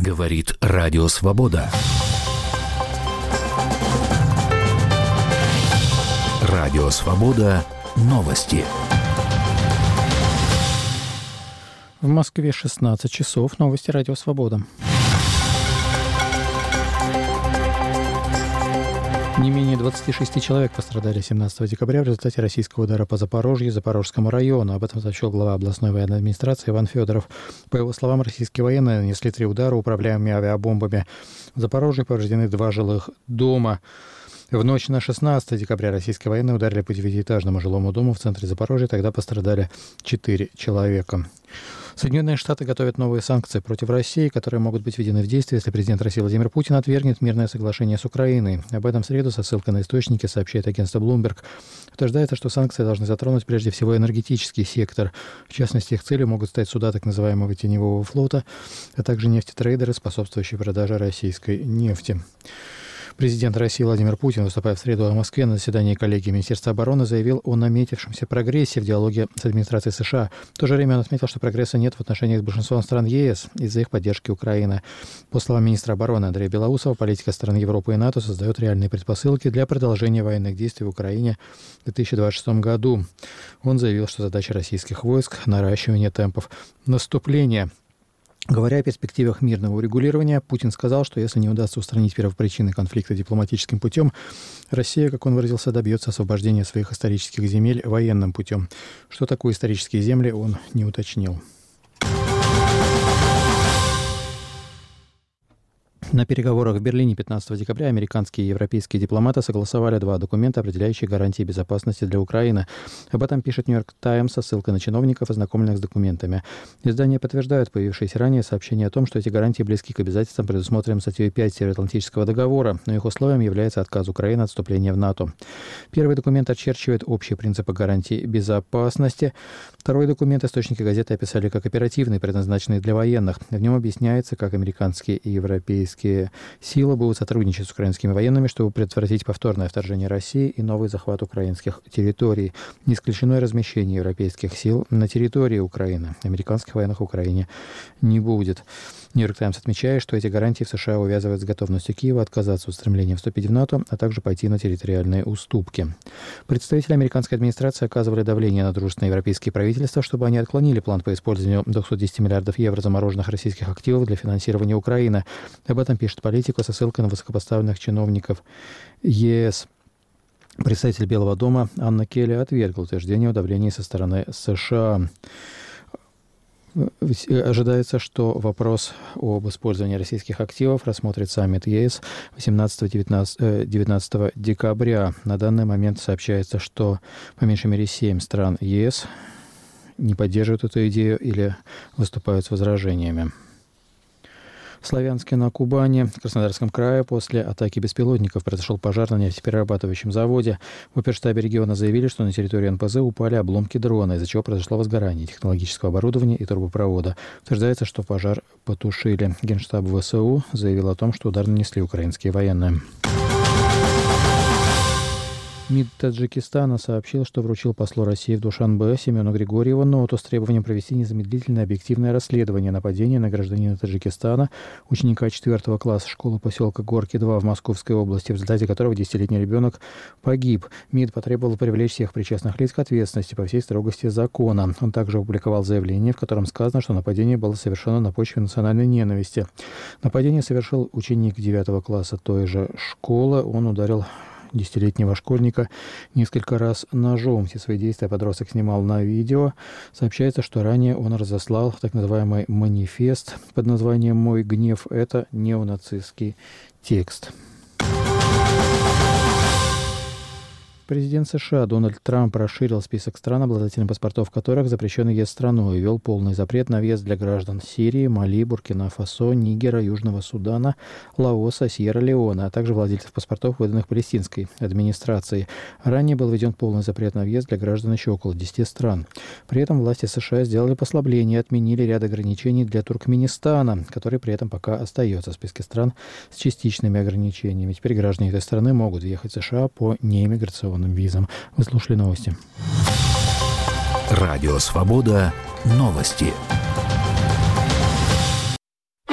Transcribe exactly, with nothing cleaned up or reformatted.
Говорит Радио Свобода. Радио Свобода. Новости. В Москве шестнадцать часов. Новости Радио Свобода. Не менее двадцати шести человек пострадали семнадцатого декабря в результате российского удара по Запорожью и Запорожскому району. Об этом сообщил глава областной военной администрации Иван Федоров. По его словам, российские военные нанесли три удара управляемыми авиабомбами. В Запорожье повреждены два жилых дома. В ночь на шестнадцатое декабря российские военные ударили по девятиэтажному жилому дому в центре Запорожья. Тогда пострадали четыре человека. Соединенные Штаты готовят новые санкции против России, которые могут быть введены в действие, если президент России Владимир Путин отвергнет мирное соглашение с Украиной. Об этом в среду со ссылкой на источники сообщает агентство Bloomberg. Утверждается, что санкции должны затронуть прежде всего энергетический сектор. В частности, их целью могут стать суда так называемого теневого флота, а также нефтетрейдеры, способствующие продаже российской нефти. Президент России Владимир Путин, выступая в среду в Москве на заседании коллегии Министерства обороны, заявил о наметившемся прогрессе в диалоге с администрацией США. В то же время он отметил, что прогресса нет в отношениях с большинством стран ЕС из-за их поддержки Украины. По словам министра обороны Андрея Белоусова, политика стран Европы и НАТО создает реальные предпосылки для продолжения военных действий в Украине в две тысячи двадцать шестом году. Он заявил, что задача российских войск – наращивание темпов наступления. Говоря о перспективах мирного урегулирования, Путин сказал, что если не удастся устранить первопричины конфликта дипломатическим путем, Россия, как он выразился, добьется освобождения своих исторических земель военным путем. Что такое исторические земли, он не уточнил. На переговорах в Берлине пятнадцатого декабря американские и европейские дипломаты согласовали два документа, определяющие гарантии безопасности для Украины. Об этом пишет «Нью-Йорк Таймс» со ссылкой на чиновников, ознакомленных с документами. Издание подтверждает появившееся ранее сообщение о том, что эти гарантии близки к обязательствам, предусмотренным статьей пять Североатлантического договора, но их условием является отказ Украины от вступления в НАТО. Первый документ очерчивает общие принципы гарантий безопасности. Второй документ источники газеты описали как оперативный, предназначенный для военных. В нем объясняется, как американские и европейские силы будут сотрудничать с украинскими военными, чтобы предотвратить повторное вторжение России и новый захват украинских территорий. Не исключено и размещение европейских сил на территории Украины. Американских военных в Украине не будет. «Нью-Йорк Таймс» отмечает, что эти гарантии в США увязывают с готовностью Киева отказаться от стремления вступить в НАТО, а также пойти на территориальные уступки. Представители американской администрации оказывали давление на дружественные европейские правительства, чтобы они отклонили план по использованию двухсот десяти миллиардов евро замороженных российских активов для финансирования Украины. Об этом пишет «Политико» со ссылкой на высокопоставленных чиновников ЕС. Представитель Белого дома Анна Келли отвергла утверждение о давлении со стороны США. Ожидается, что вопрос об использовании российских активов рассмотрит саммит ЕС восемнадцатого-девятнадцатого декабря. На данный момент сообщается, что по меньшей мере семь стран ЕС не поддерживают эту идею или выступают с возражениями. В Славянске на Кубани, в Краснодарском крае, после атаки беспилотников произошел пожар на нефтеперерабатывающем заводе. В оперштабе региона заявили, что на территории эн пэ зэ упали обломки дрона, из-за чего произошло возгорание технологического оборудования и трубопровода. Утверждается, что пожар потушили. Генштаб вэ эс у заявил о том, что удар нанесли украинские военные. МИД Таджикистана сообщил, что вручил послу России в Душанбе Семену Григорьеву ноту с требованием провести незамедлительное объективное расследование нападения на гражданина Таджикистана, ученика четвертого класса школы поселка Горки-два в Московской области, в результате которого десятилетний ребенок погиб. МИД потребовал привлечь всех причастных лиц к ответственности по всей строгости закона. Он также опубликовал заявление, в котором сказано, что нападение было совершено на почве национальной ненависти. Нападение совершил ученик девятого класса той же школы. Он ударил десятилетнего школьника несколько раз ножом. Все свои действия подросток снимал на видео. Сообщается, что ранее он разослал так называемый манифест под названием «Мой гнев». Это неонацистский текст. Президент США Дональд Трамп расширил список стран, обладателям паспортов которых запрещен въезд в страну, и ввел полный запрет на въезд для граждан Сирии, Мали, Буркина-Фасо, Нигера, Южного Судана, Лаоса, Сьерра-Леоне, а также владельцев паспортов, выданных палестинской администрацией. Ранее был введен полный запрет на въезд для граждан еще около десяти стран. При этом власти США сделали послабление и отменили ряд ограничений для Туркменистана, который при этом пока остается в списке стран с частичными ограничениями. Теперь граждане этой страны могут въехать в США по неиммиграционным визам. Вы слушали новости. Радио Свобода. Новости.